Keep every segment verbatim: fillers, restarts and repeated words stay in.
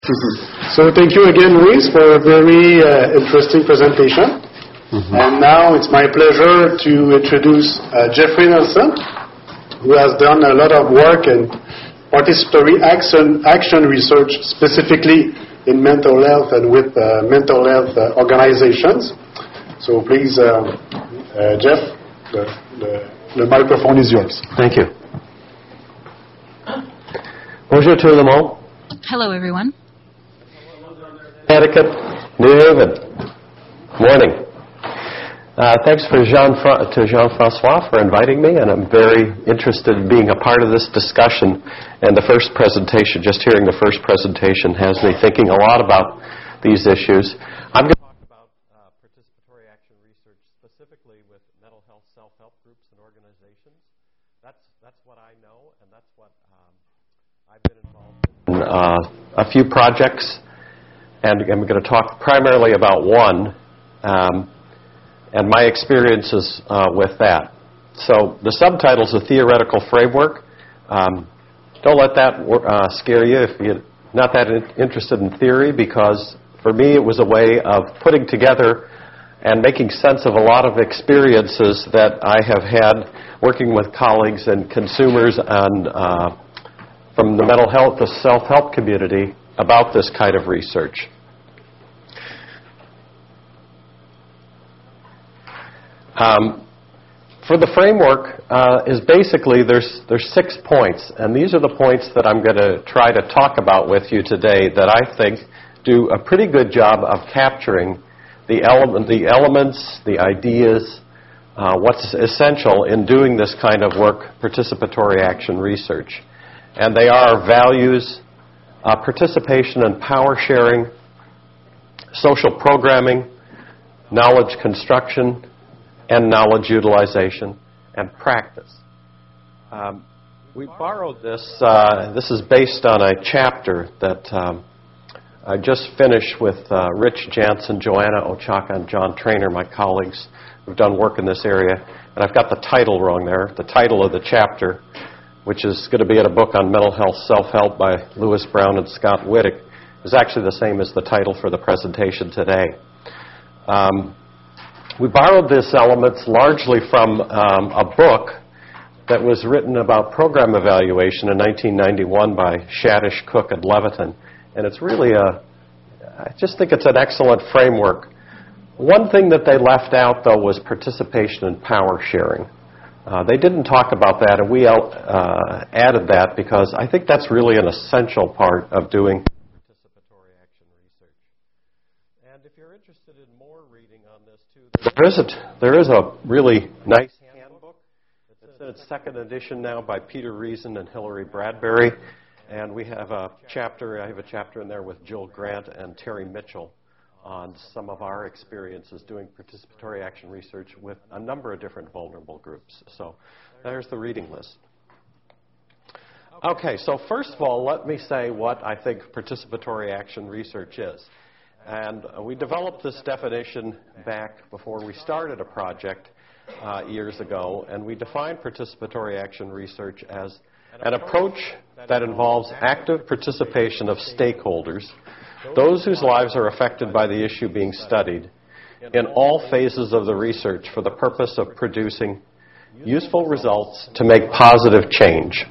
So thank you again, Luis, for a very uh, interesting presentation. Mm-hmm. And now it's my pleasure to introduce uh, Jeffrey Nelson, who has done a lot of work in participatory action, action research, specifically in mental health and with uh, mental health uh, organizations. So please, uh, uh, Jeff, the, the, the microphone is yours. Thank you. Bonjour tout le monde. Hello, everyone. Connecticut, New Haven. Morning. Uh, thanks for Jean to Jean-Francois for inviting me, and I'm very interested in being a part of this discussion. And the first presentation, just hearing the first presentation, has me thinking a lot about these issues. I'm going to talk about uh, participatory action research, specifically with mental health self-help groups and organizations. That's that's what I know, and that's what um, I've been involved in uh, a few projects. And I'm going to talk primarily about one, um, and my experiences uh, with that. So the subtitle is a theoretical framework. Um, don't let that uh, scare you if you're not that in- interested in theory, because for me it was a way of putting together and making sense of a lot of experiences that I have had working with colleagues and consumers and uh, from the mental health, the self-help community, about this kind of research. Um, for the framework uh, is basically there's there's six points, and these are the points that I'm going to try to talk about with you today that I think do a pretty good job of capturing the element, the elements, the ideas, uh, what's essential in doing this kind of work, participatory action research. And they are values, Uh, participation and power sharing, social programming, knowledge construction, and knowledge utilization, and practice. Um, we borrowed this. Uh, this is based on a chapter that um, I just finished with uh, Rich Jansen, Joanna Ochaka, and John Trainer, my colleagues who've done work in this area. And I've got the title wrong there. The title of the chapter, which is going to be in a book on mental health self-help by Lewis Brown and Scott Wittick, is actually the same as the title for the presentation today. Um, we borrowed these elements largely from um, a book that was written about program evaluation in nineteen ninety-one by Shadish, Cook, and Levitin. And it's really a, I just think it's an excellent framework. One thing that they left out, though, was participation and power sharing. Uh, they didn't talk about that, and we uh, added that because I think that's really an essential part of doing participatory action research. And if you're interested in more reading on this, too, there is a, there is a really nice handbook. It's in its second edition now by Peter Reason and Hillary Bradbury. And we have a chapter, I have a chapter in there with Jill Grant and Terry Mitchell on some of our experiences doing participatory action research with a number of different vulnerable groups. So there's the reading list. Okay, so first of all, let me say what I think participatory action research is. And uh, we developed this definition back before we started a project uh, years ago, and we defined participatory action research as an approach that involves active participation of stakeholders, those whose lives are affected by the issue being studied, in all phases of the research for the purpose of producing useful results to make positive change.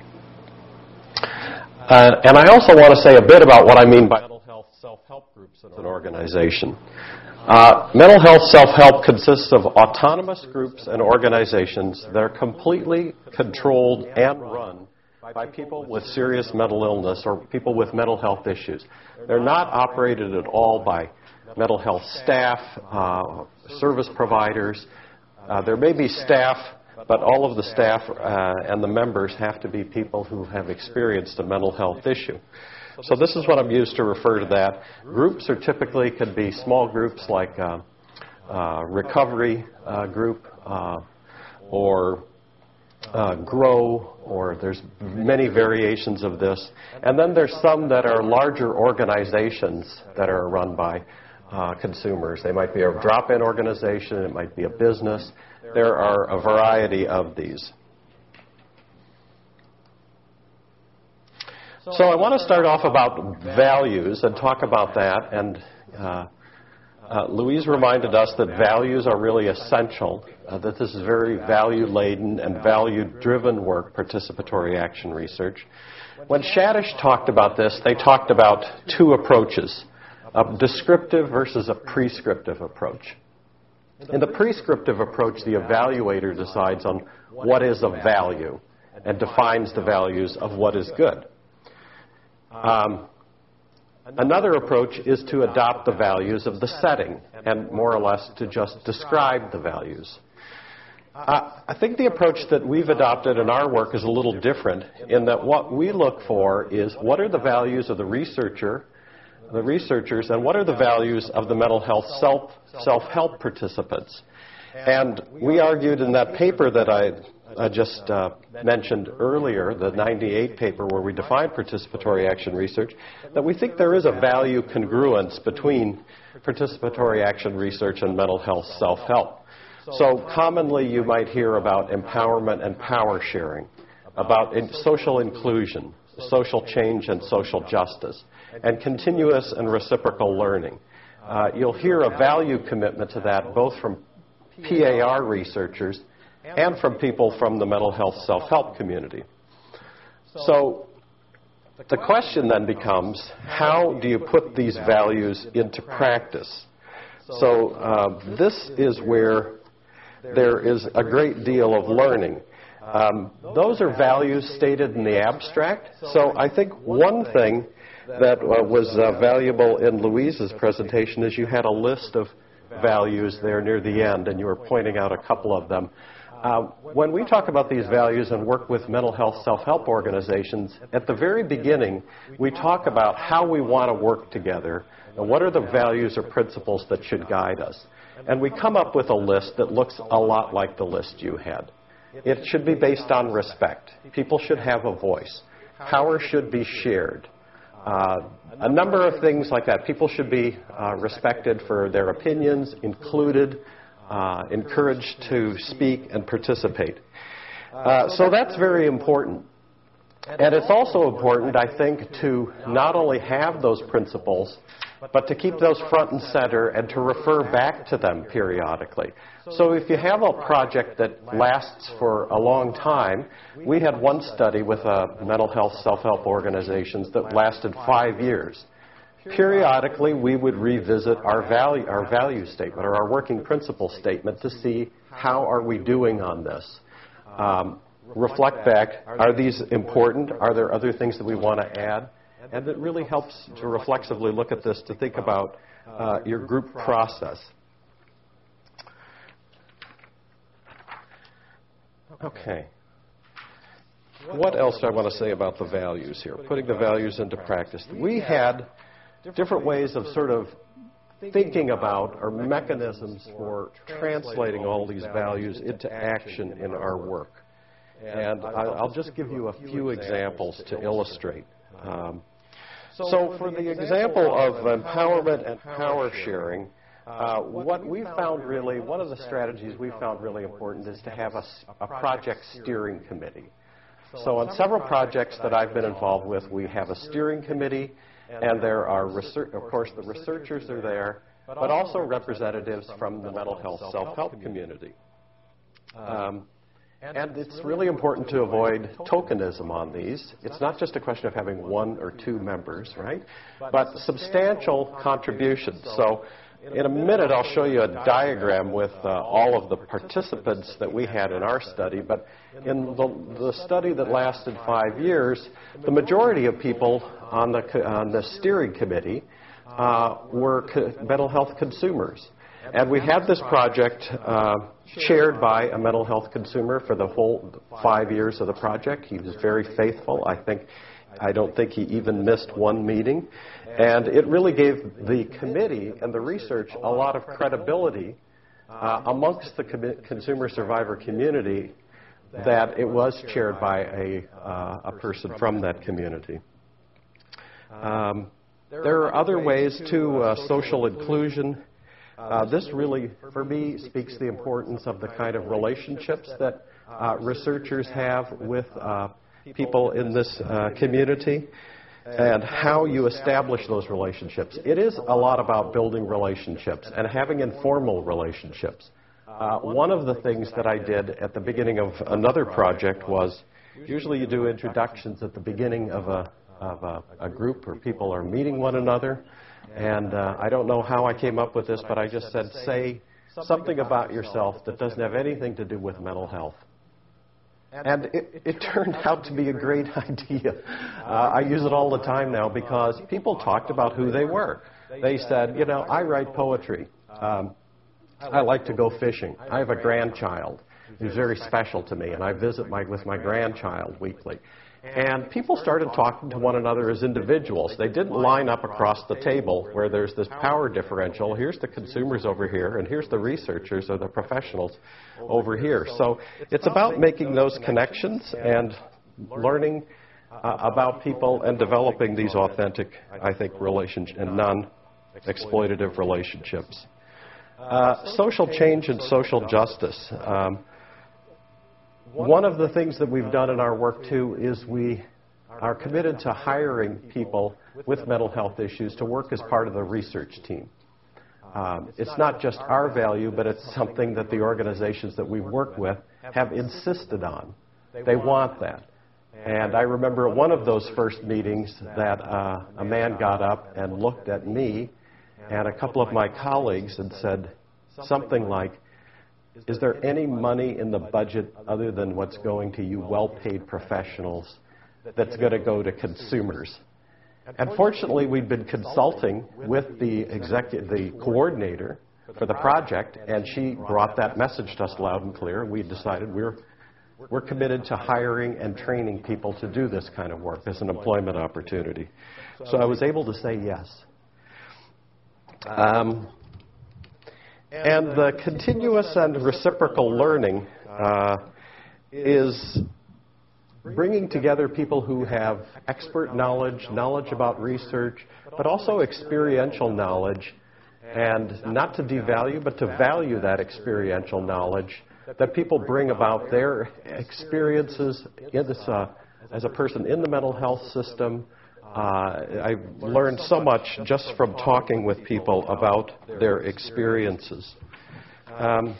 Uh, and I also want to say a bit about what I mean by mental health self-help groups in an organization. Uh, mental health self-help consists of autonomous groups and organizations that are completely controlled and run by people with serious mental illness or people with mental health issues. They're not operated at all by mental health staff, uh, service providers. Uh, there may be staff, but all of the staff uh, and the members have to be people who have experienced a mental health issue. So this is what I'm used to refer to that. Groups are typically could be small groups like uh, uh, recovery uh, group uh, or Uh, grow, or there's many variations of this. And then there's some that are larger organizations that are run by uh, consumers. They might be a drop-in organization, it might be a business. There are a variety of these. So I want to start off about values and talk about that. And uh, uh, Louise reminded us that values are really essential, uh, that this is very value-laden and value-driven work, participatory action research. When Shadish talked about this, they talked about two approaches, a descriptive versus a prescriptive approach. In the prescriptive approach, the evaluator decides on what is of value and defines the values of what is good. Um, another approach is to adopt the values of the setting and more or less to just describe the values. Uh, I think the approach that we've adopted in our work is a little different in that what we look for is what are the values of the researcher, the researchers, and what are the values of the mental health self, self-help participants. And we argued in that paper that I I just uh, mentioned earlier, the ninety-eight paper where we defined participatory action research, that we think there is a value congruence between participatory action research and mental health self-help. So commonly you might hear about empowerment and power sharing, about in social inclusion, social change and social justice, and continuous and reciprocal learning. Uh, you'll hear a value commitment to that both from P A R researchers and from people from the mental health self-help community. So the question then becomes, how do you put these values into practice? So uh, this is where there is a great deal of learning. Um, those are values stated in the abstract. So I think one thing that uh, was uh, valuable in Louise's presentation is you had a list of values there near the end, and you were pointing out a couple of them. Uh, when we talk about these values and work with mental health self-help organizations, at the very beginning, we talk about how we want to work together and what are the values or principles that should guide us. And we come up with a list that looks a lot like the list you had. It should be based on respect. People should have a voice. Power should be shared. Uh, a number of things like that. People should be uh, respected for their opinions, included, Uh, encouraged to speak and participate. Uh, so that's very important. And it's also important, I think, to not only have those principles, but to keep those front and center and to refer back to them periodically. So if you have a project that lasts for a long time, we had one study with uh, mental health self-help organizations that lasted five years. Periodically, we would revisit our value, our value statement or our working principle statement to see how are we doing on this. Um, reflect back, are these important? Are there other things that we want to add? And it really helps to reflexively look at this to think about uh, your group process. Okay. What else do I want to say about the values here? Putting the values into practice. We had different ways of sort of thinking about or mechanisms for translating all these values into action in our work. And I'll just give you a few examples to illustrate. Um, so for the example of empowerment and power sharing, uh, what we found really, one of the strategies we found really important is to have a, a project steering committee. So on several projects that I've been involved with, we have a steering committee. And there are, research, of course, the researchers are there, but also representatives from the mental health self-help community. Um, and it's really important to avoid tokenism on these. It's not just a question of having one or two members, right? But substantial contributions. So in a minute, I'll show you a diagram with uh, all of the participants that we had in our study. But in the, the study that lasted five years, the majority of people on the, on the steering committee uh, were co- mental health consumers. And we had this project uh, chaired by a mental health consumer for the whole five years of the project. He was very faithful. I think I don't think he even missed one meeting. And it really gave the committee and the research a lot of credibility uh, amongst the com- consumer survivor community that it was chaired by a, uh, a person from that community. Um, there are other ways to uh, social inclusion. Uh, this really, for me, speaks the importance of the kind of relationships that uh, researchers have with uh, people in this uh, community. and how you establish those relationships. It is a lot about building relationships and having informal relationships. Uh, one of the things that I did at the beginning of another project was, usually you do introductions at the beginning of a, of a, a group where people are meeting one another. And uh, I don't know how I came up with this, but I just said, say something about yourself that doesn't have anything to do with mental health. And it, it turned out to be a great idea. Uh, I use it all the time now because people talked about who they were. They said, you know, I write poetry. Um, I like to go fishing. I have a grandchild who's very special to me, and I visit my, with my grandchild weekly. And people started talking to one another as individuals. They didn't line up across the table where there's this power differential. Here's the consumers over here, and here's the researchers or the professionals over here. So it's about making those connections and learning uh, about people and developing these authentic, I think, relationship and non-exploitative relationships. Uh, social change and social justice. Um, One of the things that we've done in our work, too, is we are committed to hiring people with mental health issues to work as part of the research team. Um, it's not just our value, but it's something that the organizations that we work with have insisted on. They want that. And I remember at one of those first meetings that uh, a man got up and looked at me and a couple of my colleagues and said something like, is there any money in the budget other than what's going to you well-paid professionals that's going to go to consumers? And fortunately, we'd been consulting with the executive, the coordinator for the project, and she brought that message to us loud and clear, and we decided we're, we're committed to hiring and training people to do this kind of work as an employment opportunity. So I was able to say yes. Um, And the continuous and reciprocal learning uh, is bringing together people who have expert knowledge, knowledge about research, but also experiential knowledge, and not to devalue, but to value that experiential knowledge that people bring about their experiences in this, uh, as a person in the mental health system. Uh, I've learned so much just from talking with people about their experiences. Um,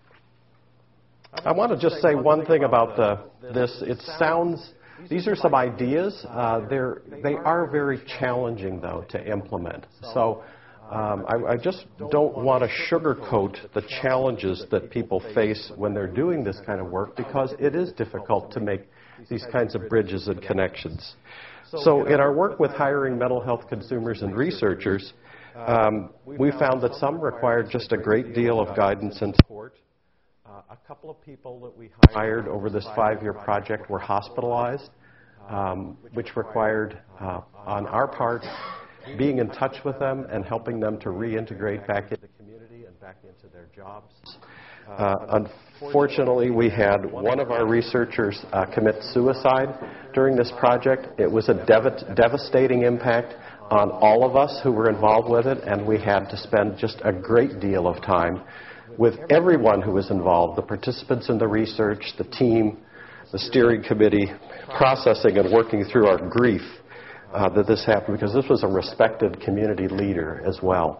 I want to just say one thing about the, this. It sounds, these are some ideas. Uh, they're, they are very challenging, though, to implement. So um, I, I just don't want to sugarcoat the challenges that people face when they're doing this kind of work, because it is difficult to make these kinds of bridges and connections. So in our work with hiring mental health consumers and researchers, um, we found that some required just a great deal of guidance and support. Uh, a couple of people that we hired over this five-year project were hospitalized, um, which required, uh, on our part, being in touch with them and helping them to reintegrate back into the community and back into their jobs. Uh, unfortunately, we had one of our researchers uh, commit suicide during this project. It was a dev- devastating impact on all of us who were involved with it, and we had to spend just a great deal of time with everyone who was involved, the participants in the research, the team, the steering committee, processing and working through our grief uh, that this happened, because this was a respected community leader as well.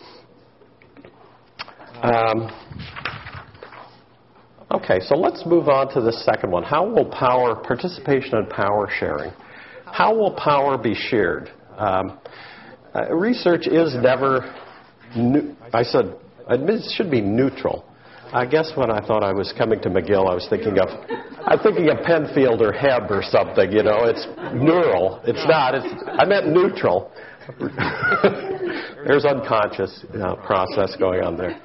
Um, Okay, so let's move on to the second one. How will power, participation and power sharing, how will power be shared? Um, uh, research is never, new, I said, it should be neutral. I guess when I thought I was coming to McGill, I was thinking of, I'm thinking of Penfield or Hebb or something, you know, it's neural. It's not, it's, I meant neutral. There's unconscious you know, process going on there.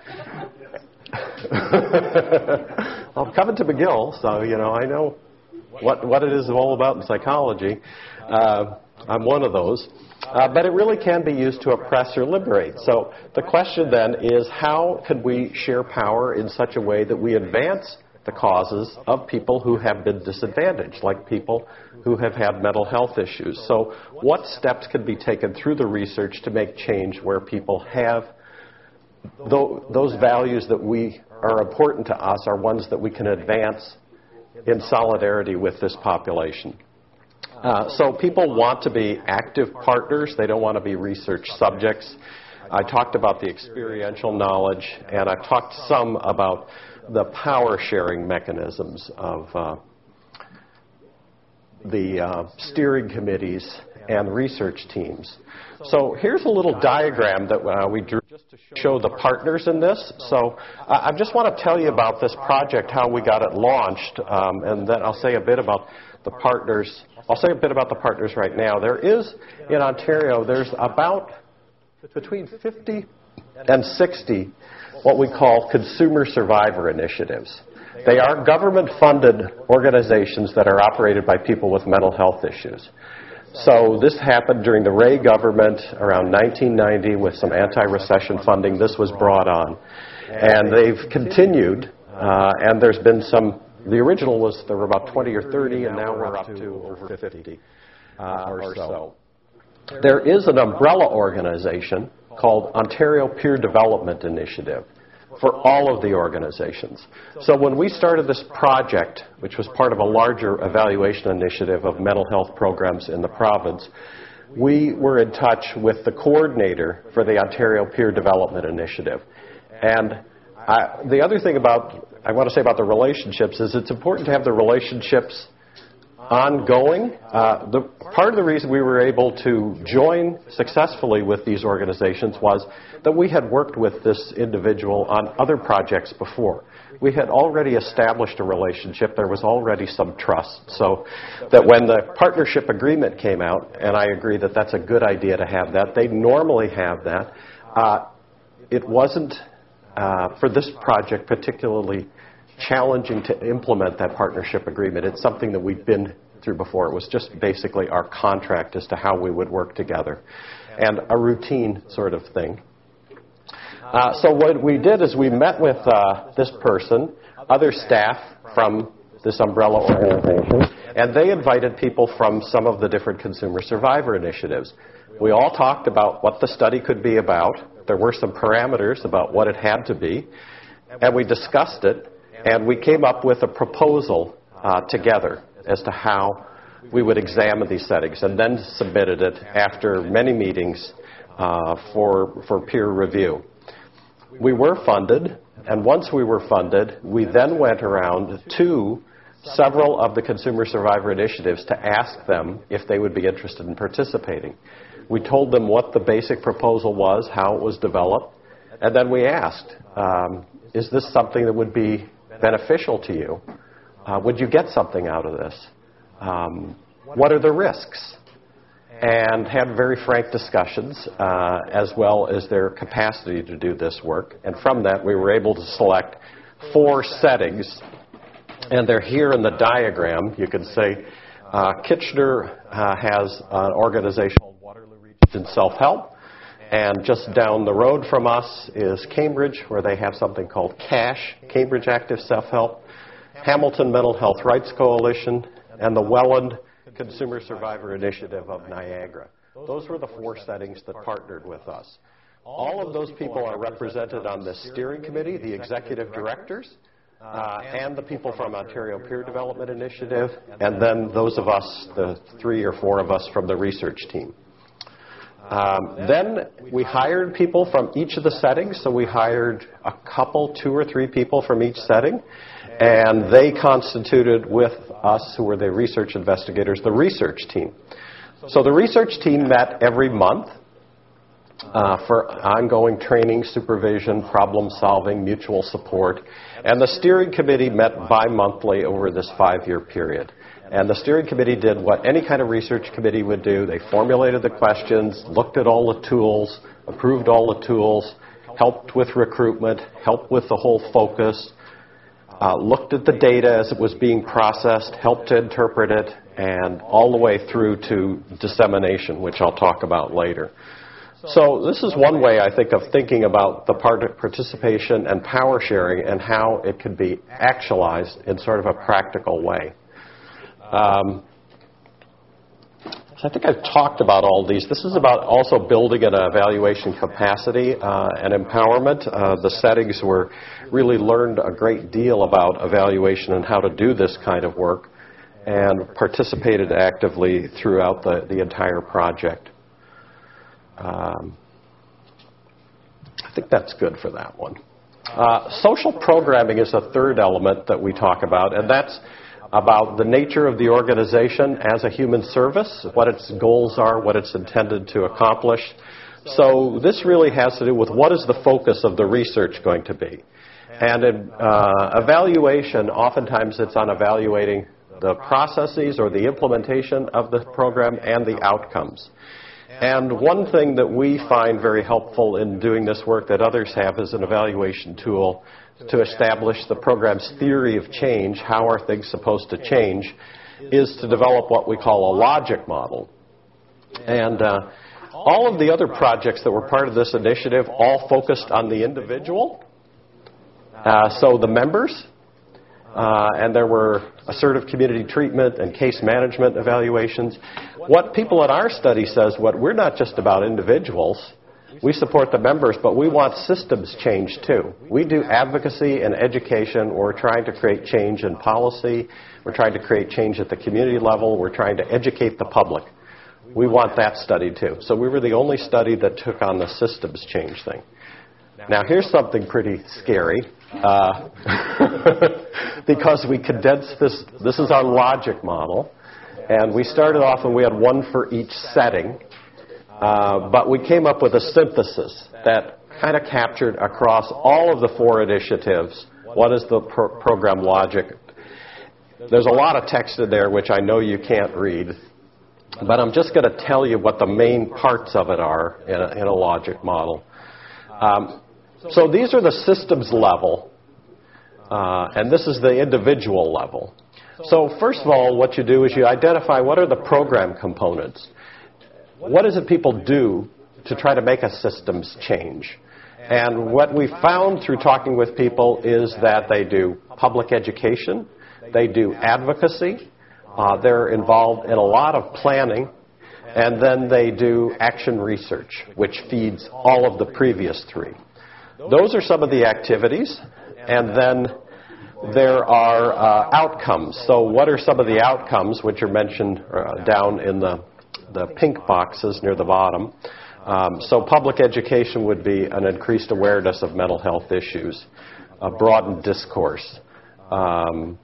I'm coming to McGill, so, you know, I know what, what it is all about in psychology. Uh, I'm one of those. Uh, but it really can be used to oppress or liberate. So the question then is, how can we share power in such a way that we advance the causes of people who have been disadvantaged, like people who have had mental health issues? So what steps can be taken through the research to make change where people have those values that we are important to us are ones that we can advance in solidarity with this population? Uh, so people want to be active partners. They don't want to be research subjects. I talked about the experiential knowledge, and I've talked some about the power-sharing mechanisms of uh, the uh, steering committees and research teams. So here's a little diagram that uh, we drew just to show the partners in this. So uh, I just want to tell you about this project, how we got it launched, um, and then I'll say a bit about the partners. I'll say a bit about the partners right now. There is, in Ontario, there's about between fifty and sixty what we call consumer survivor initiatives. They are government-funded organizations that are operated by people with mental health issues. So this happened during the Ray government around nineteen ninety with some anti-recession funding. This was brought on. And they've continued, uh, and there's been some, the original was, there were about twenty or thirty, and now we're up to over fifty uh, or so. There is an umbrella organization called Ontario Peer Development Initiative for all of the organizations. So when we started this project, which was part of a larger evaluation initiative of mental health programs in the province, we were in touch with the coordinator for the Ontario Peer Development Initiative. And I, the other thing about, I want to say about the relationships is it's important to have the relationships ongoing. Uh, the, part of the reason we were able to join successfully with these organizations was that we had worked with this individual on other projects before. We had already established a relationship. There was already some trust. So that when the partnership agreement came out, and I agree that that's a good idea to have that, they normally have that. Uh, it wasn't, uh, for this project, particularly challenging to implement that partnership agreement. It's something that we've been through before. It was just basically our contract as to how we would work together, and a routine sort of thing. Uh, so what we did is we met with uh, this person, other staff from this umbrella organization, and they invited people from some of the different consumer survivor initiatives. We all talked about what the study could be about. There were some parameters about what it had to be, and we discussed it. And we came up with a proposal uh, together as to how we would examine these settings, and then submitted it after many meetings uh, for, for peer review. We were funded, and once we were funded, we then went around to several of the consumer survivor initiatives to ask them if they would be interested in participating. We told them what the basic proposal was, how it was developed, and then we asked, um, is this something that would be beneficial to you? Uh, would you get something out of this? Um, what are the risks? And had very frank discussions, uh, as well as their capacity to do this work. And from that, we were able to select four settings. And they're here in the diagram. You can say uh, Kitchener uh, has an organization called Waterloo Region Self-Help. And just down the road from us is Cambridge, where they have something called CASH, Cambridge Active Self-Help, Hamilton Mental Health Rights Coalition, and the Welland Consumer Survivor Initiative of Niagara. Those were the four settings that partnered with us. All of those people are represented on this steering committee, the executive directors, uh, and the people from Ontario Peer Development Initiative, and then those of us, the three or four of us from the research team. Um, then we hired people from each of the settings, so we hired a couple, two or three people from each setting, and they constituted with us, who were the research investigators, the research team. So the research team met every month uh, for ongoing training, supervision, problem solving, mutual support, and the steering committee met bi-monthly over this five-year period. And the steering committee did what any kind of research committee would do. They formulated the questions, looked at all the tools, approved all the tools, helped with recruitment, helped with the whole focus, uh, looked at the data as it was being processed, helped to interpret it, and all the way through to dissemination, which I'll talk about later. So this is one way, I think, of thinking about the part- participation and power sharing and how it could be actualized in sort of a practical way. Um, so I think I've talked about all these. This is about also building an evaluation capacity uh, and empowerment. Uh, the settings were really learned a great deal about evaluation and how to do this kind of work. and participated actively throughout the, the entire project. Um, I think that's good for that one. Uh, social programming is a third element that we talk about, and that's about the nature of the organization as a human service, what its goals are, what it's intended to accomplish. So this really has to do with what is the focus of the research going to be. And in uh, evaluation, oftentimes it's on evaluating the processes or the implementation of the program and the outcomes. And one thing that we find very helpful in doing this work that others have is an evaluation tool to establish the program's theory of change, how are things supposed to change, is to develop what we call a logic model. And uh, all of the other projects that were part of this initiative all focused on the individual. Uh, so the members, uh, and there were assertive community treatment and case management evaluations. What people in our study says, what we're not just about individuals. We support the members, but we want systems change too. We do advocacy and education. We're trying to create change in policy. We're trying to create change at the community level. We're trying to educate the public. We want that study too. So we were the only study that took on the systems change thing. Now here's something pretty scary, uh, because we condensed this. This is our logic model, and we started off and we had one for each setting. Uh, but we came up with a synthesis that kind of captured across all of the four initiatives what is the pro- program logic. There's a lot of text in there which I know you can't read, but I'm just going to tell you what the main parts of it are in a, in a logic model. Um, so these are the systems level, uh, and this is the individual level. So first of all, what you do is you identify what are the program components. What is it people do to try to make a systems change? And what we found through talking with people is that they do public education, they do advocacy, uh, they're involved in a lot of planning, and then they do action research, which feeds all of the previous three. Those are some of the activities, and then there are uh, outcomes. So what are some of the outcomes, which are mentioned uh, down in the the pink boxes near the bottom? Um, so public education would be an increased awareness of mental health issues, a broadened discourse, um,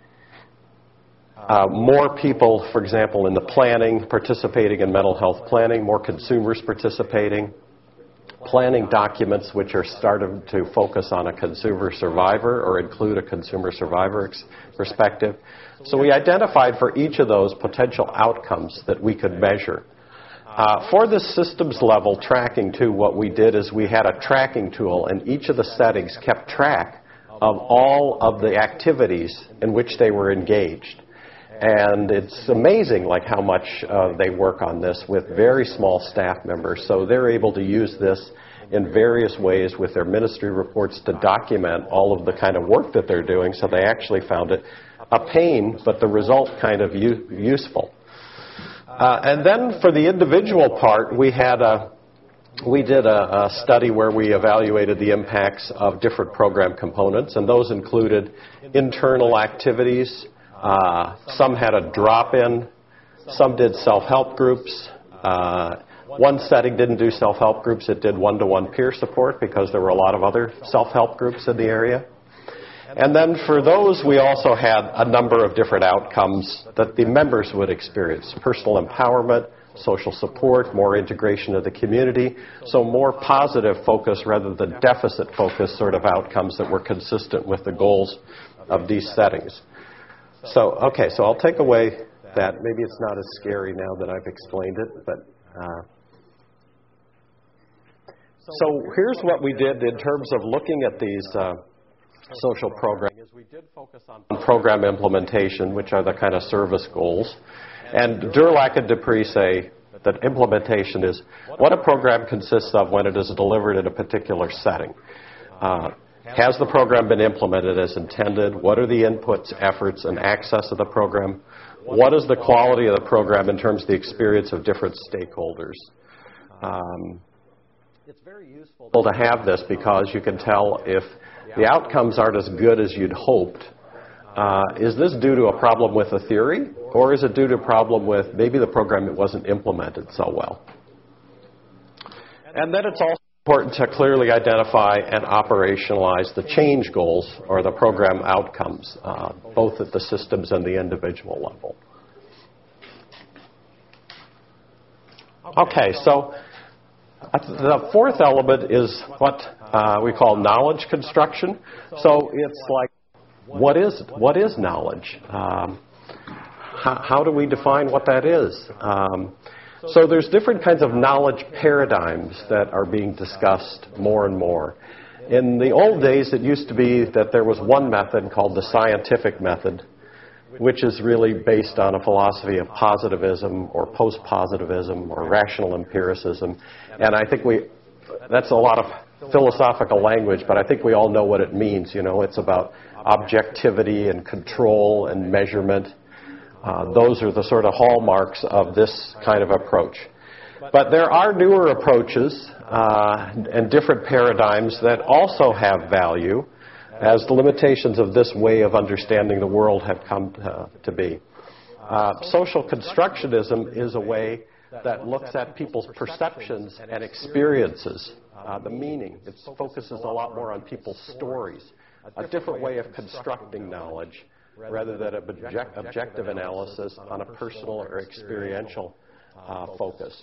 uh, more people, for example, in the planning, participating in mental health planning, more consumers participating, planning documents which are starting to focus on a consumer survivor or include a consumer survivor ex- perspective. So we identified for each of those potential outcomes that we could measure. Uh, for the systems level tracking too, what we did is we had a tracking tool, and each of the settings kept track of all of the activities in which they were engaged. And it's amazing like how much uh, they work on this with very small staff members. So they're able to use this in various ways with their ministry reports to document all of the kind of work that they're doing. So they actually found it a pain, but the result kind of u- useful. Uh, and then for the individual part, we had a we did a, a study where we evaluated the impacts of different program components, and those included internal activities. Uh, some had a drop-in. Some did self-help groups. Uh, one setting didn't do self-help groups. It did one-to-one peer support because there were a lot of other self-help groups in the area. And then for those, we also had a number of different outcomes that the members would experience. Personal empowerment, social support, more integration of the community. So more positive focus rather than deficit focus sort of outcomes that were consistent with the goals of these settings. So, okay, so I'll take away that. Maybe it's not as scary now that I've explained it, but uh, so here's what we did in terms of looking at these uh, social programs. Is we did focus on program implementation, which are the kind of service goals. And Durlac and Dupree say that implementation is what a program consists of when it is delivered in a particular setting. Uh, Has the program been implemented as intended? What are the inputs, efforts, and access of the program? What is the quality of the program in terms of the experience of different stakeholders? Um, it's very useful to have this because you can tell if the outcomes aren't as good as you'd hoped, uh, is this due to a problem with the theory, or is it due to a problem with maybe the program that wasn't implemented so well? And then it's also important to clearly identify and operationalize the change goals or the program outcomes, uh, both at the systems and the individual level. Okay, so the fourth element is what uh, we call knowledge construction. So it's like, what is what is knowledge? Um, how, how do we define what that is? Um, so there's different kinds of knowledge paradigms that are being discussed more and more. In the old days, it used to be that there was one method called the scientific method, which is really based on a philosophy of positivism or post-positivism or rational empiricism. And I think we, that's a lot of philosophical language, but I think we all know what it means. You know, it's about objectivity and control and measurement. Uh, those are the sort of hallmarks of this kind of approach. But there are newer approaches uh, and different paradigms that also have value, as the limitations of this way of understanding the world have come to, to be. Uh, social constructionism is a way that looks at people's perceptions and experiences, uh, the meaning. It focuses a lot more on people's stories, a different way of constructing knowledge rather than an object, objective analysis on a personal or experiential uh, focus.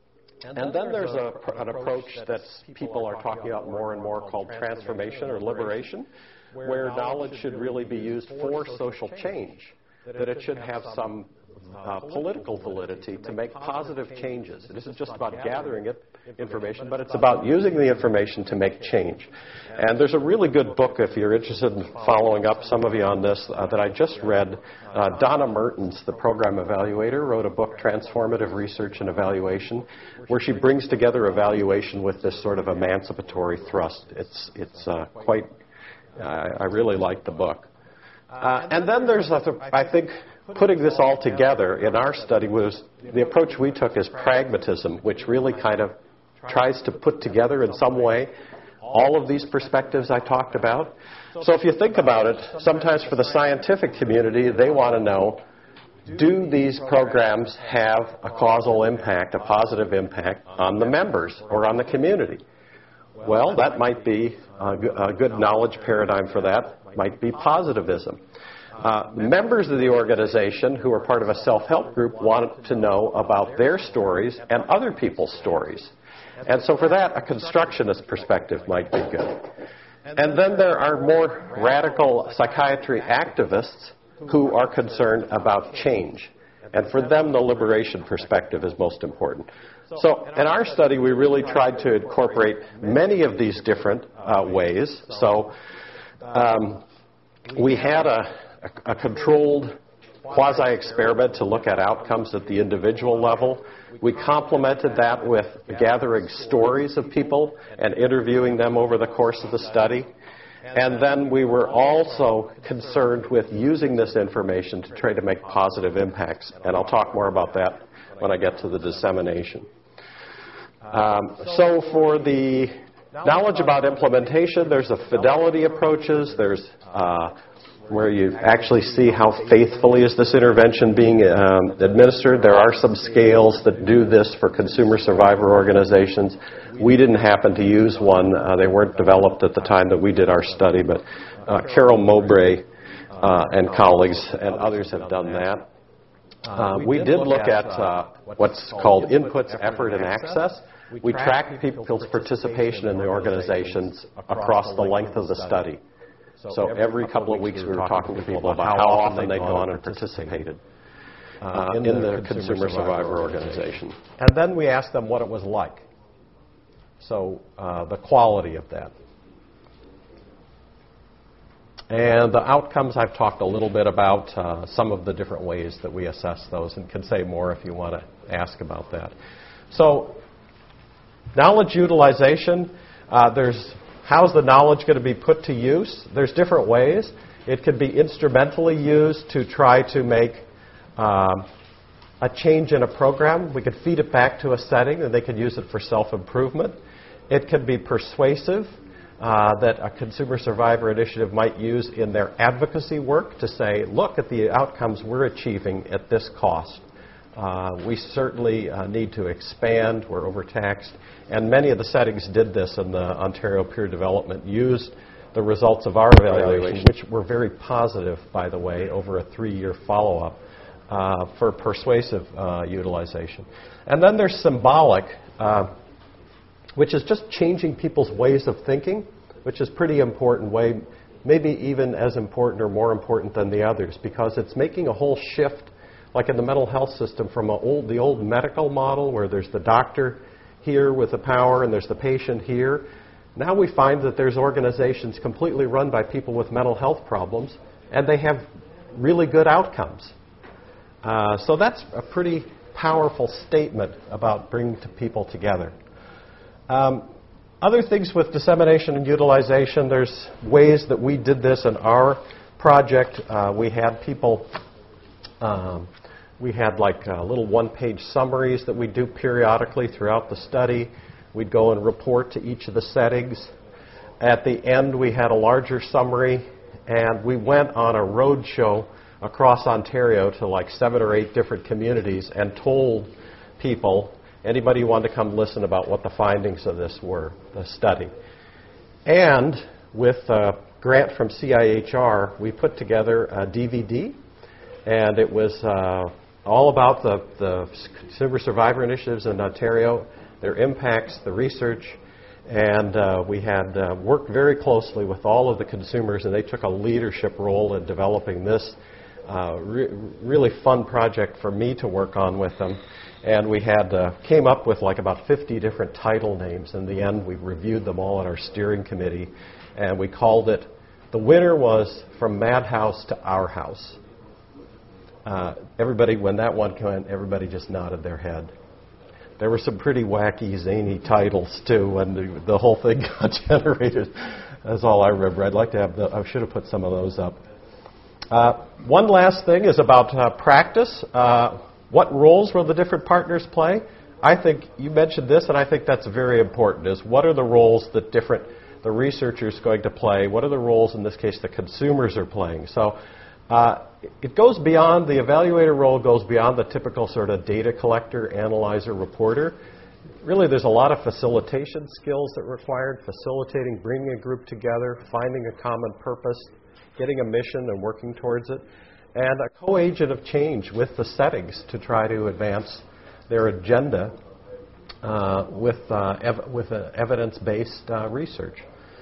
And then there's a, an approach that people are talking about more and more called transformation or liberation, where knowledge should really be used for social change, that it should have some uh, political validity to make positive changes. It isn't just about gathering it, information, but it's about using the information to make change. And there's a really good book, if you're interested in following up, some of you on this, uh, that I just read. Uh, Donna Mertens, the program evaluator, wrote a book, Transformative Research and Evaluation, where she brings together evaluation with this sort of emancipatory thrust. It's, it's uh, quite, uh, I really like the book. Uh, and then there's, I think, putting this all together in our study was the approach we took is pragmatism, which really kind of tries to put together in some way all of these perspectives I talked about. So if you think about it, sometimes for the scientific community, they want to know, do these programs have a causal impact, a positive impact on the members or on the community? Well, that might be a, a good knowledge paradigm for that, might be positivism. Uh, members of the organization who are part of a self-help group want to know about their stories and other people's stories. And so for that, a constructionist perspective might be good. And then there are more radical psychiatry activists who are concerned about change. And for them, the liberation perspective is most important. So in our study, we really tried to incorporate many of these different uh, ways. So um, we had a a controlled quasi-experiment to look at outcomes at the individual level. We complemented that with gathering stories of people and interviewing them over the course of the study. And then we were also concerned with using this information to try to make positive impacts. And I'll talk more about that when I get to the dissemination. Um, so for the knowledge about implementation, there's the fidelity approaches. There's uh, where you actually see how faithfully is this intervention being um, administered. There are some scales that do this for consumer survivor organizations. We didn't happen to use one. Uh, they weren't developed at the time that we did our study, but uh, Carol Mowbray uh, and colleagues and others have done that. Uh, we did look at uh, what's called inputs, effort, and access. We tracked people's participation in the organizations across the length of the study. So every couple of weeks we were talking to people about how often they'd gone and participated uh, in the Consumer Survivor Organization. And then we asked them what it was like. So uh, the quality of that. And the outcomes I've talked a little bit about, uh, some of the different ways that we assess those, and can say more if you want to ask about that. So knowledge utilization, uh, there's how's the knowledge going to be put to use? There's different ways. It could be instrumentally used to try to make um, a change in a program. We could feed it back to a setting, and they could use it for self-improvement. It could be persuasive. uh, that a consumer survivor initiative might use in their advocacy work to say, look at the outcomes we're achieving at this cost. Uh, we certainly uh, need to expand. We're overtaxed. And many of the settings did this in the Ontario Peer Development, used the results of our evaluation, which were very positive, by the way, over a three-year follow-up uh, for persuasive uh, utilization. And then there's symbolic, uh, which is just changing people's ways of thinking, which is pretty important way, maybe even as important or more important than the others, because it's making a whole shift, like in the mental health system, from a old, the old medical model where there's the doctor here with the power and there's the patient here. Now we find that there's organizations completely run by people with mental health problems, and they have really good outcomes. Uh, so that's a pretty powerful statement about bringing to people together. Um, other things with dissemination and utilization, there's ways that we did this in our project. Uh, we had people, um, we had like uh, little one-page summaries that we do periodically throughout the study. We'd go and report to each of the settings. At the end, we had a larger summary, and we went on a road show across Ontario to like seven or eight different communities and told people, anybody who wanted to come listen, about what the findings of this were, the study. And with a grant from C I H R, we put together a D V D, and it was uh, all about the, the consumer survivor initiatives in Ontario, their impacts, the research, and uh, we had uh, worked very closely with all of the consumers, and they took a leadership role in developing this uh, re- really fun project for me to work on with them. And we had uh, came up with like about fifty different title names. In the end, we reviewed them all at our steering committee, and we called it, the winner was From Madhouse to Our House. Uh, everybody, when that one came in, everybody just nodded their head. There were some pretty wacky, zany titles, too, when the, the whole thing got generated. That's all I remember. I'd like to have the, I should have put some of those up. Uh, one last thing is about uh, practice. Uh, what roles will the different partners play? I think you mentioned this, and I think that's very important, is what are the roles that different, the researchers going to play? What are the roles, in this case, the consumers are playing? So uh, it goes beyond, the evaluator role goes beyond the typical sort of data collector, analyzer, reporter. Really, there's a lot of facilitation skills that are required, facilitating, bringing a group together, finding a common purpose, getting a mission and working towards it, and a co-agent of change with the settings to try to advance their agenda uh, with, uh, ev- with uh, evidence-based uh, research.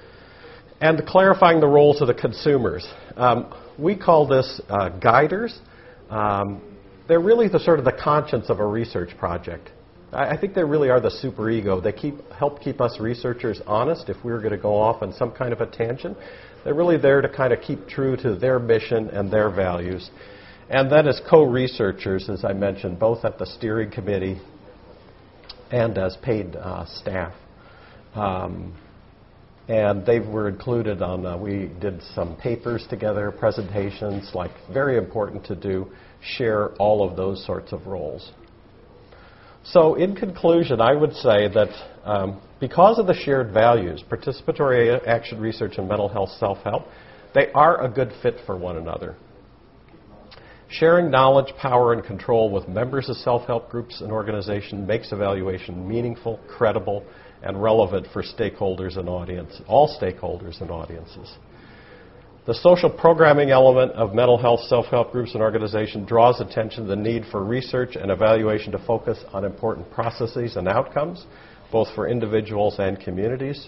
And clarifying the roles of the consumers. Um, we call this uh, guiders. Um, they're really the sort of the conscience of a research project. I, I think they really are the superego. They keep help keep us researchers honest if we were going to go off on some kind of a tangent. They're really there to kind of keep true to their mission and their values. And then as co-researchers, as I mentioned, both at the steering committee and as paid uh, staff. Um, And they were included on, uh, we did some papers together, presentations, like very important to do, share all of those sorts of roles. So in conclusion, I would say that um, because of the shared values, participatory action research and mental health self-help, they are a good fit for one another. Sharing knowledge, power, and control with members of self-help groups and organizations makes evaluation meaningful, credible, and relevant for stakeholders and audience, all stakeholders and audiences. The social programming element of mental health self-help groups and organizations draws attention to the need for research and evaluation to focus on important processes and outcomes, both for individuals and communities.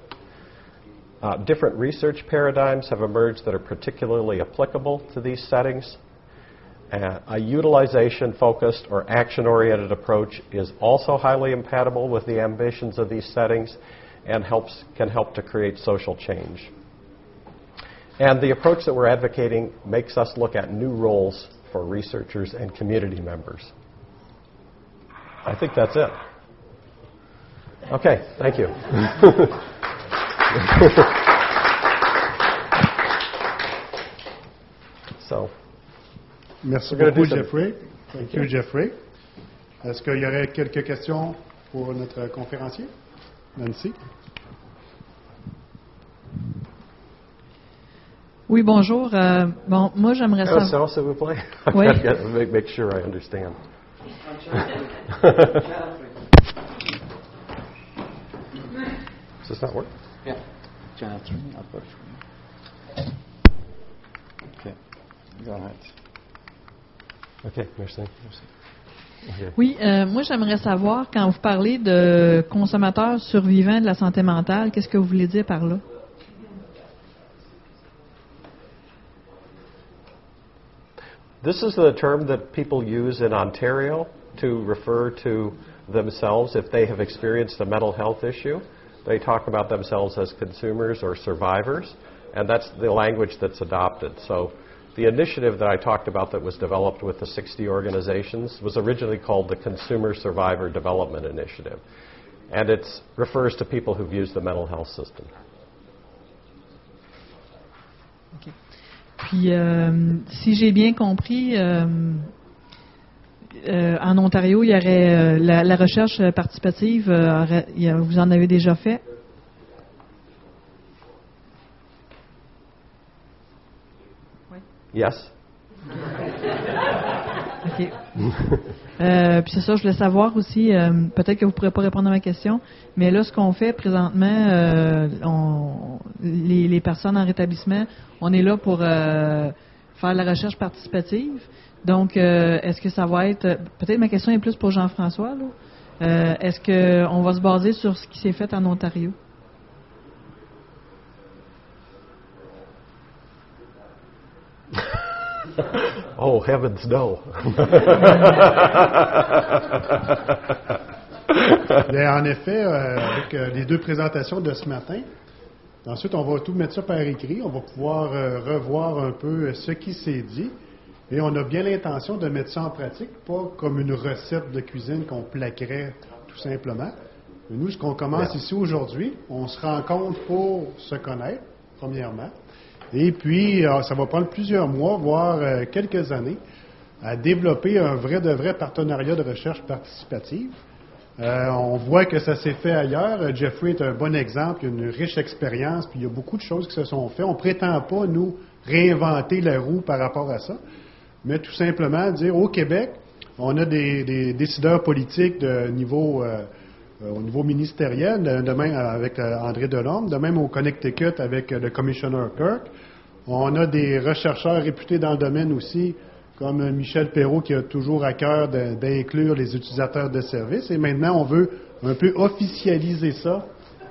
Uh, different research paradigms have emerged that are particularly applicable to these settings. Uh, a utilization-focused or action-oriented approach is also highly compatible with the ambitions of these settings and helps, can help to create social change. And the approach that we're advocating makes us look at new roles for researchers and community members. I think that's it. Okay, thank you. So. Merci beaucoup, Jeffrey. Thank you, Jeffrey. Est-ce qu'il y aurait quelques questions pour notre conférencier? Nancy? Oui, bonjour. Euh, bon, moi, j'aimerais savoir... Ça, s'il vous plaît. Oui. make, make sure I understand. Does this not work? Yeah. Channel three, output. Okay. Go ahead. Okay, merci. Okay. Oui, euh, moi, j'aimerais savoir, quand vous parlez de consommateurs survivants de la santé mentale, qu'est-ce que vous voulez dire par là? This is the term that people use in Ontario to refer to themselves if they have experienced a mental health issue. They talk about themselves as consumers or survivors, and that's the language that's adopted. So the initiative that I talked about that was developed with the sixty organizations was originally called the Consumer Survivor Development Initiative, and it refers to people who've used the mental health system. Okay. Puis, euh, si j'ai bien compris, euh, euh, en Ontario, il y aurait euh, la, la recherche participative, euh, aurait, il y a, vous en avez déjà fait? Oui. Yes. OK. euh, puis c'est ça, je voulais savoir aussi, euh, peut-être que vous ne pourrez pas répondre à ma question, mais là, ce qu'on fait présentement, euh, on, les, les personnes en rétablissement, on est là pour euh, faire la recherche participative. Donc, euh, est-ce que ça va être... Peut-être ma question est plus pour Jean-François, là. Euh, est-ce qu'on va se baser sur ce qui s'est fait en Ontario? Oh, heavens, no. Bien, en effet, euh, avec euh, les deux présentations de ce matin, ensuite, on va tout mettre ça par écrit. On va pouvoir euh, revoir un peu ce qui s'est dit. Et on a bien l'intention de mettre ça en pratique, pas comme une recette de cuisine qu'on plaquerait tout simplement. Mais nous, ce qu'on commence yeah. ici aujourd'hui, on se rencontre pour se connaître, premièrement. Et puis, euh, ça va prendre plusieurs mois, voire euh, quelques années, à développer un vrai de vrai partenariat de recherche participative. Euh, on voit que ça s'est fait ailleurs. Jeffrey est un bon exemple, il y a une riche expérience, puis il y a beaucoup de choses qui se sont faites. On ne prétend pas, nous, réinventer la roue par rapport à ça, mais tout simplement dire, au Québec, on a des, des décideurs politiques de niveau, euh, au niveau ministériel, de, de même avec euh, André Delorme, de même au Connecticut avec euh, le Commissioner Kirk. On a des chercheurs réputés dans le domaine aussi, comme euh, Michel Perrault, qui a toujours à cœur de, d'inclure les utilisateurs de services. Et maintenant, on veut un peu officialiser ça.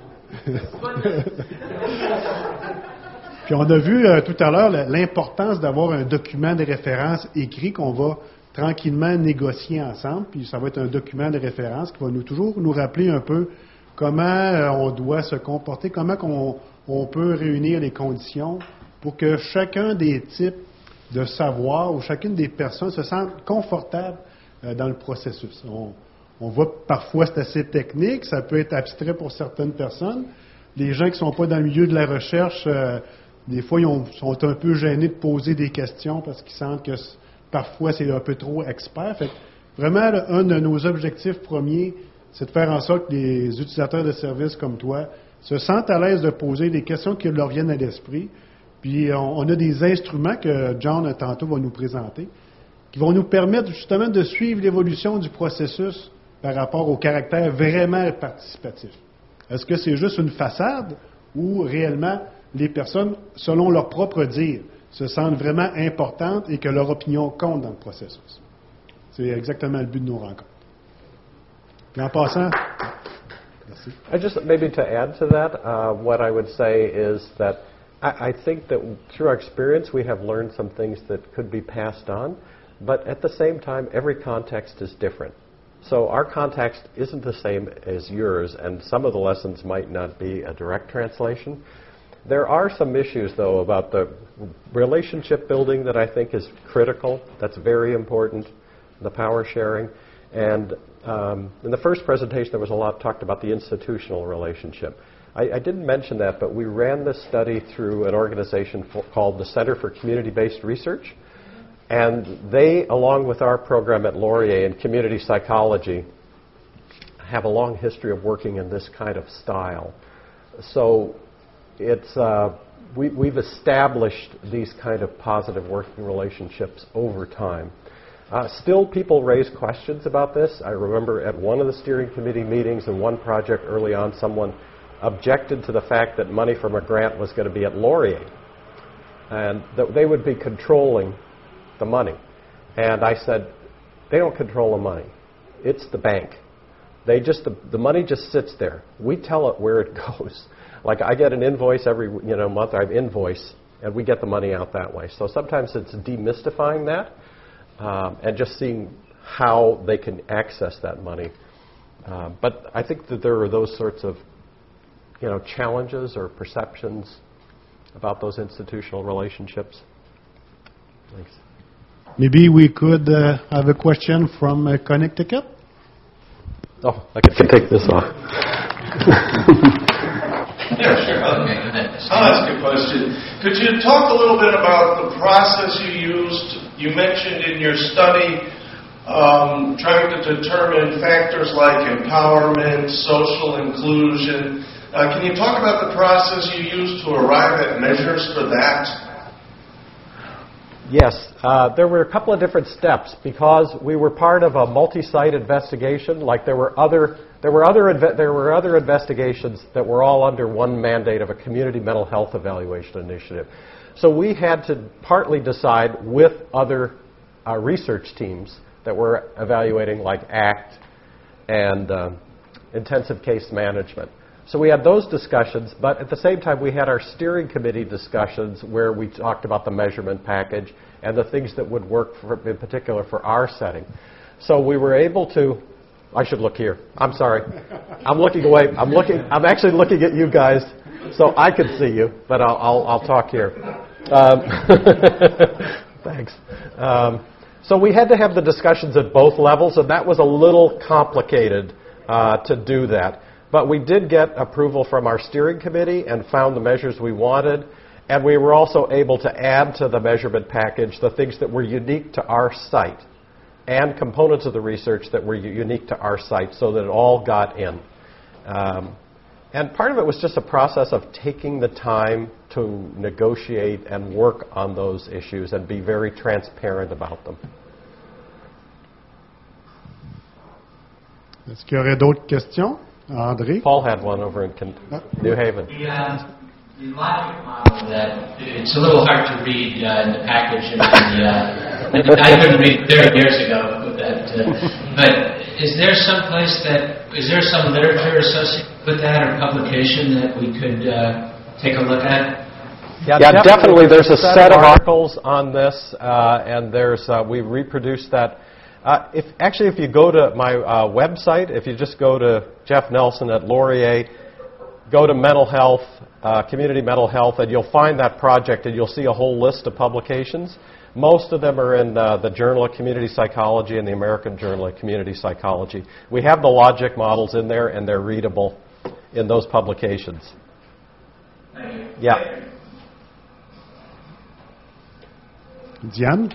Puis on a vu euh, tout à l'heure l'importance d'avoir un document de référence écrit qu'on va tranquillement négocier ensemble. Puis ça va être un document de référence qui va nous toujours nous rappeler un peu comment euh, on doit se comporter, comment on, on peut réunir les conditions pour que chacun des types de savoir ou chacune des personnes se sente confortable euh, dans le processus. On, on voit que parfois c'est assez technique, ça peut être abstrait pour certaines personnes. Les gens qui ne sont pas dans le milieu de la recherche, euh, des fois, ils ont, sont un peu gênés de poser des questions parce qu'ils sentent que parfois c'est un peu trop expert. Fait que vraiment, là, un de nos objectifs premiers, c'est de faire en sorte que les utilisateurs de services comme toi se sentent à l'aise de poser des questions qui leur viennent à l'esprit. Puis on, on a des instruments que John tantôt va nous présenter qui vont nous permettre justement de suivre l'évolution du processus par rapport au caractère vraiment participatif. Est-ce que c'est juste une façade ou réellement les personnes, selon leur propre dire, se sentent vraiment importantes et que leur opinion compte dans le processus? C'est exactement le but de nos rencontres. Et en passant... Merci. I just maybe to add to that, uh, what I would say is that I, I think that through our experience we have learned some things that could be passed on, but at the same time every context is different. So our context isn't the same as yours, and some of the lessons might not be a direct translation. There are some issues, though, about the relationship building that I think is critical. That's very important, the power sharing. And um, in the first presentation, there was a lot talked about the institutional relationship. I, I didn't mention that, but we ran this study through an organization for, called the Center for Community-Based Research. And they, along with our program at Laurier in community psychology, have a long history of working in this kind of style. So it's uh, we, we've established these kind of positive working relationships over time. Uh, still, people raise questions about this. I remember at one of the steering committee meetings in one project early on, someone objected to the fact that money from a grant was going to be at Laurier, and that they would be controlling the money. And I said, they don't control the money. It's the bank. They just the, the money just sits there. We tell it where it goes. Like I get an invoice every you know month. I invoice, and we get the money out that way. So sometimes it's demystifying that. Um, and just seeing how they can access that money. Uh, but I think that there are those sorts of, you know, challenges or perceptions about those institutional relationships. Thanks. Maybe we could uh, have a question from uh, Connecticut. Oh, I can take this off. Yeah, sure. Okay, I'll ask you a question. Could you talk a little bit about the process you used? You mentioned in your study um, trying to determine factors like empowerment, social inclusion. Uh, can you talk about the process you used to arrive at measures for that? Yes. Uh, there were a couple of different steps because we were part of a multi-site investigation. Like there were other there were other inve- there were other investigations that were all under one mandate of a community mental health evaluation initiative. So we had to partly decide with other uh, research teams that were evaluating, like ACT and uh, intensive case management. So we had those discussions, but at the same time we had our steering committee discussions where we talked about the measurement package and the things that would work for, in particular for our setting. So we were able to, I should look here. I'm sorry. I'm looking away. I'm looking, I'm actually looking at you guys so I can see you, but I'll, I'll, I'll talk here. Um, thanks. Um, so we had to have the discussions at both levels, and that was a little complicated uh, to do that. But we did get approval from our steering committee and found the measures we wanted, and we were also able to add to the measurement package the things that were unique to our site and components of the research that were unique to our site so that it all got in. Um, and part of it was just a process of taking the time to negotiate and work on those issues and be very transparent about them. Est-ce qu'il y aurait d'autres questions? André? Paul had one over in Con- New Haven. The, uh, the logic model that it's a little hard to read uh, in the package. And the, uh, I couldn't read it thirty years ago with that. Uh, but is there some place that is there some literature associated with that or publication that we could uh, take a look at? Yeah, yeah definitely. There's a set of articles on this, uh, and there's uh, we reproduced that. Uh, if actually, if you go to my uh, website, if you just go to Jeff Nelson at Laurier, go to mental health, uh, community mental health, and you'll find that project, and you'll see a whole list of publications. Most of them are in uh, the Journal of Community Psychology and the American Journal of Community Psychology. We have the logic models in there, and they're readable in those publications. Thank you. Yeah. Diane?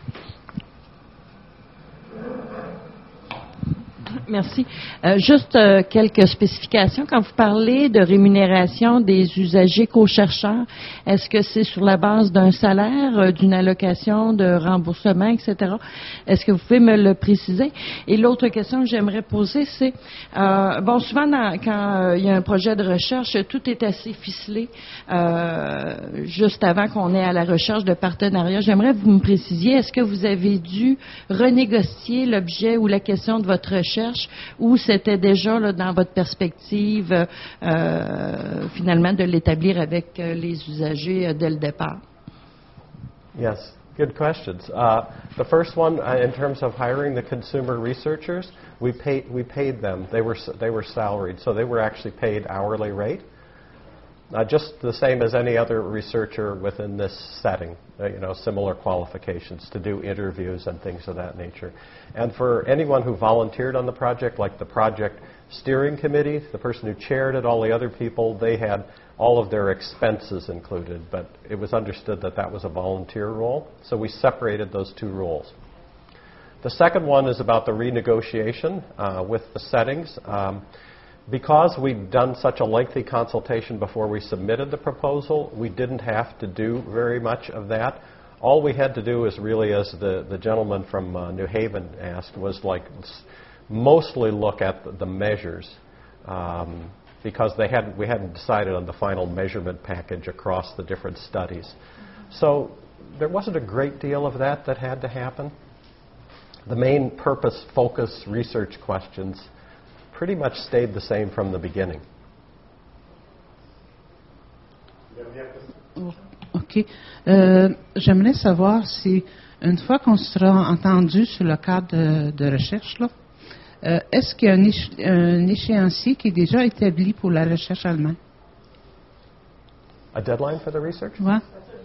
Merci. Euh, juste euh, quelques spécifications. Quand vous parlez de rémunération des usagers co-chercheurs, est-ce que c'est sur la base d'un salaire, euh, d'une allocation, de remboursement, et cetera? Est-ce que vous pouvez me le préciser? Et l'autre question que j'aimerais poser, c'est, euh, bon, souvent dans, quand euh, il y a un projet de recherche, tout est assez ficelé euh, juste avant qu'on ait à la recherche de partenariat. J'aimerais que vous me précisiez, est-ce que vous avez dû renégocier l'objet ou la question de votre recherche ou c'était déjà là, dans votre perspective euh, finalement de l'établir avec euh, les usagers euh, dès le départ? Yes, good questions. Uh, the first one, uh, in terms of hiring the consumer researchers, we paid we paid them. They were they were salaried, so they were actually paid hourly rate. Uh, just the same as any other researcher within this setting, uh, you know, similar qualifications to do interviews and things of that nature. And for anyone who volunteered on the project, like the project steering committee, the person who chaired it, all the other people, they had all of their expenses included, but it was understood that that was a volunteer role, so we separated those two roles. The second one is about the renegotiation uh, with the settings. Um, because we'd done such a lengthy consultation before we submitted the proposal, we didn't have to do very much of that. All we had to do is really, as the, the gentleman from uh, New Haven asked, was like s- mostly look at the, the measures um, because they hadn't, we hadn't decided on the final measurement package across the different studies. So there wasn't a great deal of that that had to happen. The main purpose, focus, research questions pretty much stayed the same from the beginning. OK. Euh, j'aimerais savoir si, une fois qu'on sera entendu sur le cadre de, de recherche, là, euh, est-ce qu'il y a un, éche- un échéancier qui est déjà établi pour la recherche allemande? A deadline for the research? Ouais.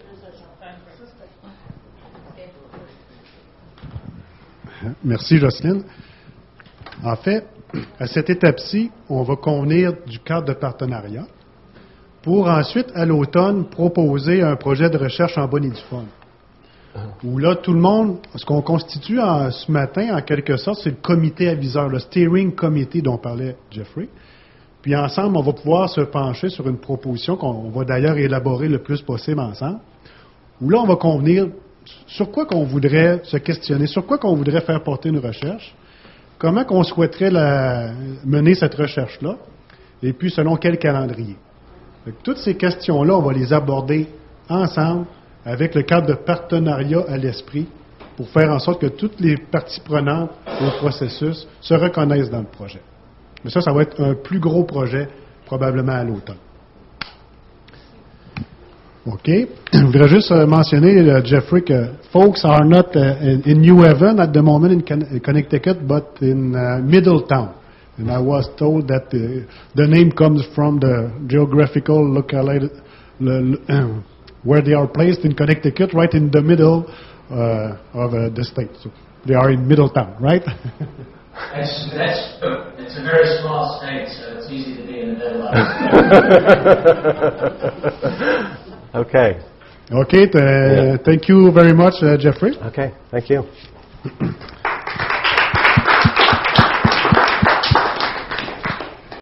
Merci, Jocelyne. En fait, à cette étape-ci, on va convenir du cadre de partenariat pour ensuite, à l'automne, proposer un projet de recherche en bonne et due forme. Où là, tout le monde, ce qu'on constitue en- ce matin, en quelque sorte, c'est le comité aviseur, le steering committee dont parlait Jeffrey. Puis ensemble, on va pouvoir se pencher sur une proposition qu'on va d'ailleurs élaborer le plus possible ensemble, où là, on va convenir sur quoi qu'on voudrait se questionner, sur quoi qu'on voudrait faire porter une recherche, comment qu'on souhaiterait la- mener cette recherche-là, et puis selon quel calendrier. Fait que toutes ces questions-là, on va les aborder ensemble avec le cadre de partenariat à l'esprit pour faire en sorte que toutes les parties prenantes au processus se reconnaissent dans le projet. Mais ça, ça va être un plus gros projet probablement à l'automne. OK. Je voudrais juste euh, mentionner, euh, Jeffrey, que folks are not uh, in, in New Haven at the moment in Con- Connecticut, but in uh, Middletown. And I was told that the, the name comes from the geographical locality, l- l- where they are placed in Connecticut, right in the middle uh, of uh, the state. So they are in Middletown, right? That's, that's, it's a very small state, so it's easy to be in the middle of it. Okay. Okay. Th- Yeah. Thank you very much, uh, Jeffrey. Okay. Thank you.